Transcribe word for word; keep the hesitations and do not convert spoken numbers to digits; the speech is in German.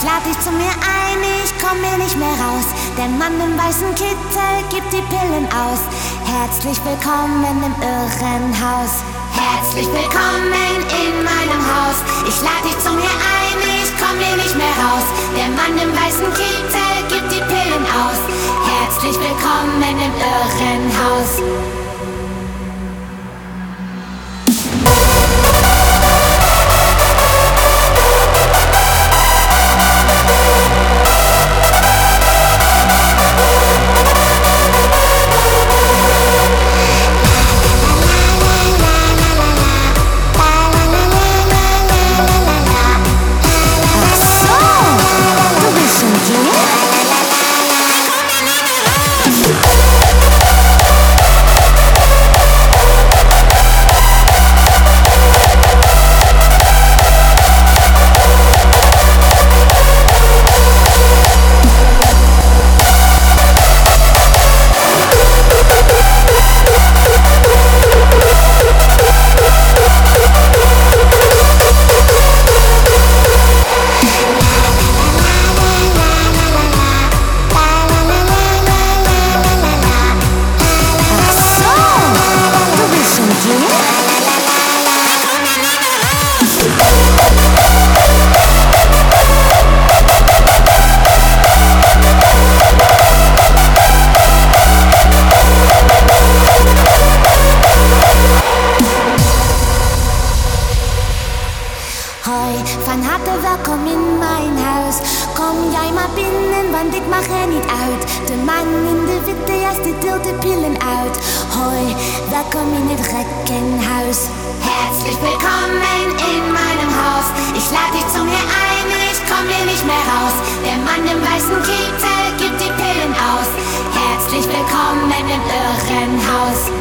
Ich lad dich zu mir ein, ich komm hier nicht mehr raus. Der Mann im weißen Kittel gibt die Pillen aus. Herzlich willkommen im Irrenhaus. Herzlich willkommen in meinem Haus. Ich lad dich zu mir ein, ich komm hier nicht mehr raus. Der Mann im weißen Kittel gibt die Pillen aus. Herzlich willkommen im Irrenhaus. Van harte welkom in mijn huis. Kom jij maar binnen, want ik mag er niet uit. De man in de witte jas, die deelt de pillen uit. Hoi, welkom in het Reckenhaus. Herzlich willkommen in meinem Haus. Ich lade dich zu mir ein, ich komm hier nicht mehr raus. Der Mann im weißen Kittel gibt die Pillen aus. Herzlich willkommen im Irrenhaus.